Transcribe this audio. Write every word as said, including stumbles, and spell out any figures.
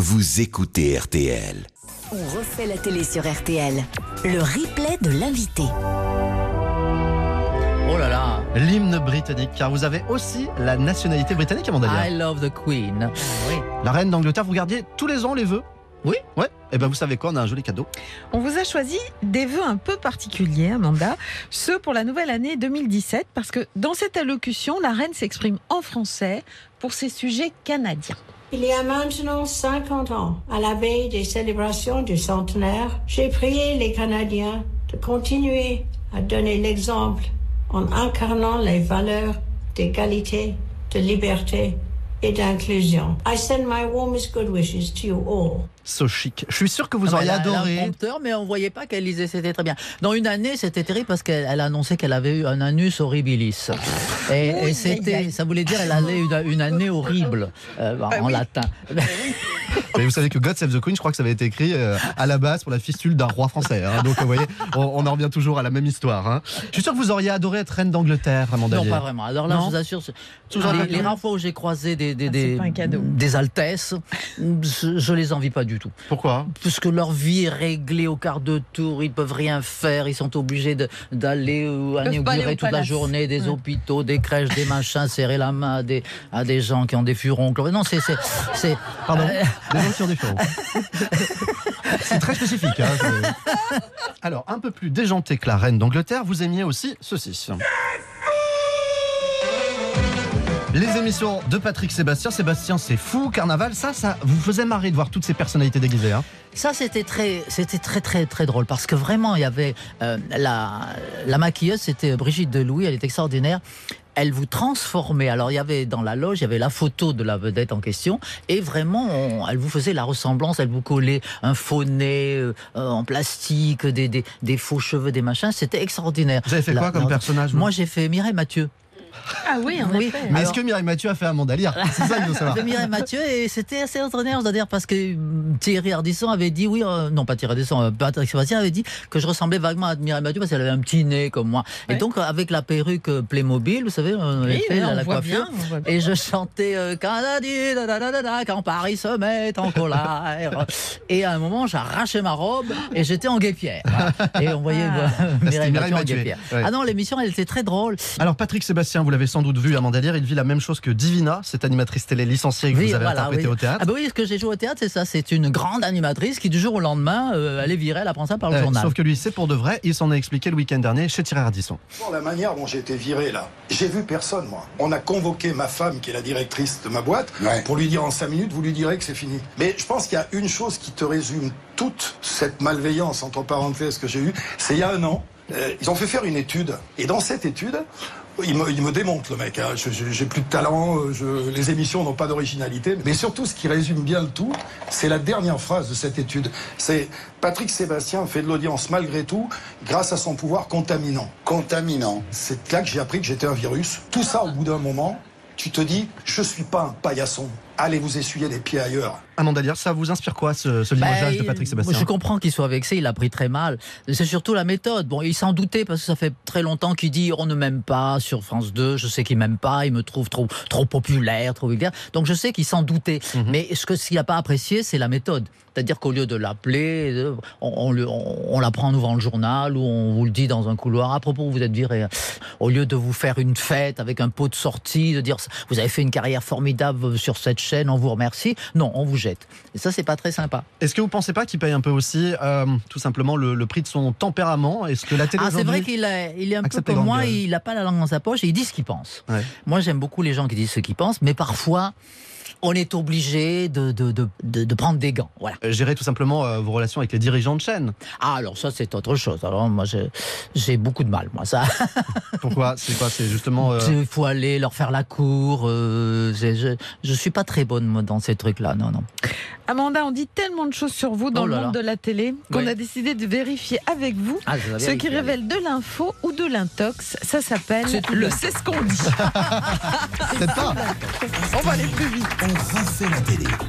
vous écoutez R T L. On refait la télé sur R T L. Le replay de l'invité. Oh là là, L'hymne britannique, car vous avez aussi la nationalité britannique, Amanda Lear. I love the Queen. Oui. La reine d'Angleterre, vous gardiez tous les ans les vœux? Oui. Ouais. Et ben vous savez quoi, on a un joli cadeau. On vous a choisi des vœux un peu particuliers, Amanda, ceux pour la nouvelle année deux mille dix-sept, parce que dans cette allocution, la reine s'exprime en français pour ses sujets canadiens. Il y a maintenant cinquante ans, à la veille des célébrations du centenaire, j'ai prié les Canadiens de continuer à donner l'exemple en incarnant les valeurs d'égalité, de liberté et d'inclusion. I send my warmest good wishes to you all. So chic. Je suis sûr que vous Ah, auriez elle a- adoré. Elle a un prompteur, mais on voyait pas qu'elle lisait, c'était très bien. Dans une année, c'était terrible parce qu'elle elle a annoncé qu'elle avait eu un anus horribilis. Et, et c'était, ça voulait dire qu'elle allait une, une année horrible euh, en, en latin. Mais vous savez que God Save the Queen, je crois que ça avait été écrit euh, à la base pour la fistule d'un roi français. Hein. Donc vous voyez, on, on en revient toujours à la même histoire. Hein. Je suis sûr que vous auriez adoré être reine d'Angleterre, Amanda Non, Lear. pas vraiment. Alors là, Non. je vous assure, c'est- Toujours les, pas les rares fois où j'ai croisé des, des, Ah, c'est des, pas un cadeau. des altesses, je, je les envie pas du tout. Pourquoi? Parce que leur vie est réglée au quart de tour, ils peuvent rien faire, ils sont obligés de- d'aller euh, pas aller inaugurer au toute la palace. journée des Ouais. hôpitaux, des crèches, des machins, serrer la main à des, à des gens qui ont des furoncles. Non, c'est... c'est, c'est Pardon. euh, Des gens qui ont des chevaux. C'est très spécifique. Hein, c'est- Alors, un peu plus déjanté que la reine d'Angleterre, vous aimiez aussi ceci. Les émissions de Patrick Sébastien. Sébastien, c'est fou. Carnaval, ça, ça vous faisait marrer de voir toutes ces personnalités déguisées. Hein. Ça, c'était très, c'était très, très, très drôle parce que vraiment, il y avait euh, la, la maquilleuse, c'était Brigitte Delouis, elle est extraordinaire. Elle vous transformait. Alors, il y avait dans la loge, il y avait la photo de la vedette en question, et vraiment, on- elle vous faisait la ressemblance. Elle vous collait un faux nez euh, en plastique, des, des, des faux cheveux, des machins. C'était extraordinaire. Vous avez fait La- quoi comme la- personnage vous Moi, j'ai fait Mireille Mathieu. Ah oui, en Oui. effet. Mais Alors- est-ce que Mireille Mathieu a fait Amanda Lear? C'est ça qu'il faut savoir. De Mireille Mathieu, et c'était assez extraordinaire, je dois dire, parce que hum, Thierry Ardisson avait dit, oui, euh, non pas Thierry Ardisson, euh, Patrick Sébastien avait dit que je ressemblais vaguement à Mireille Mathieu parce qu'elle avait un petit nez comme moi. Ouais. Et donc, euh, avec la perruque euh, Playmobil, vous savez, on avait Oui, fait là, la, on la voit coiffure. bien, on voit bien. Et je chantais euh, Canadien, da, da, da, da, da, quand Paris se met en colère. Et à un moment, j'arrachais ma robe et j'étais en guêpière. Et on voyait Ah. euh, Mireille Mireille Mathieu en Mathieu, guêpière. ouais. Ah non, l'émission, elle était très drôle. Alors Patrick Sébastien, vous l'avez sans doute vu, Amanda Lear, il vit la même chose que Divina, cette animatrice télé licenciée que Oui, vous avez voilà, interprétée oui. au théâtre. Ah bah oui, ce que j'ai joué au théâtre, c'est ça. C'est une grande animatrice qui, du jour au lendemain, euh, elle est virée, elle apprend ça par le Euh, journal. sauf que lui, c'est pour de vrai. Il s'en est expliqué le week-end dernier chez Thierry Ardisson. Pour la manière dont j'ai été viré là, j'ai vu personne moi. On a convoqué ma femme qui est la directrice de ma boîte Ouais. pour lui dire en cinq minutes, vous lui direz que c'est fini. Mais je pense qu'il y a une chose qui te résume toute cette malveillance entre parenthèses que j'ai eue, c'est il y a un an, euh, ils ont fait faire une étude et dans cette étude, il me, il me démonte le mec, hein. Je- je- j'ai plus de talent, euh, je- les émissions n'ont pas d'originalité, mais surtout ce qui résume bien le tout, c'est la dernière phrase de cette étude. C'est Patrick Sébastien fait de l'audience malgré tout grâce à son pouvoir contaminant. Contaminant. C'est là que j'ai appris que j'étais un virus. Tout ça, au bout d'un moment, tu te dis, je suis pas un paillasson. Allez vous essuyer les pieds ailleurs. Amanda Lear, ça vous inspire quoi ce, ce Bah, limogeage de il- Patrick Sébastien? Je comprends qu'il soit vexé, il a pris très mal. C'est surtout la méthode. Bon, il s'en doutait parce que ça fait très longtemps qu'il dit on ne m'aime pas sur France deux. Je sais qu'il m'aime pas, il me trouve trop trop populaire, trop vulgaire. Donc je sais qu'il s'en doutait. Mhm. Mais ce que s'il n'a pas apprécié, c'est la méthode. C'est-à-dire qu'au lieu de l'appeler, euh, on, on, le- on, on l'apprend devant le journal ou on vous le dit dans un couloir. À propos, vous êtes viré. Au lieu de vous faire une fête avec un pot de sortie, de dire vous avez fait une carrière formidable sur cette chaîne, on vous remercie. Non, on vous jette. Et ça, c'est pas très sympa. Est-ce que vous pensez pas qu'il paye un peu aussi, euh, tout simplement, le, le prix de son tempérament? Est-ce que la télé Ah, c'est vrai aujourd'hui- qu'il est, il est un peu accepte les comme grandes moi, gueules. il n'a pas la langue dans sa poche et il dit ce qu'il pense. Ouais. Moi, j'aime beaucoup les gens qui disent ce qu'ils pensent, mais parfois, on est obligé de, de, de, de, de prendre des gants. Voilà. Euh, gérer tout simplement euh, vos relations avec les dirigeants de chaîne? Ah, alors ça, c'est autre chose. Alors, moi, j'ai, j'ai beaucoup de mal, moi, ça. Pourquoi? C'est quoi? C'est justement... euh, Il faut aller leur faire la cour. Euh, j'ai- je, je suis pas très bonne, moi, dans ces trucs-là. Non, non. Amanda, on dit tellement de choses sur vous dans Oh là le monde là. de la télé qu'on Oui. a décidé de vérifier avec vous Ah, je vais ce qui vérifier. révèle de l'info ou de l'intox. Ça s'appelle C'est tout le l'intox. c'est ce qu'on dit. Peut-être pas. On va aller plus vite. On refait la télé.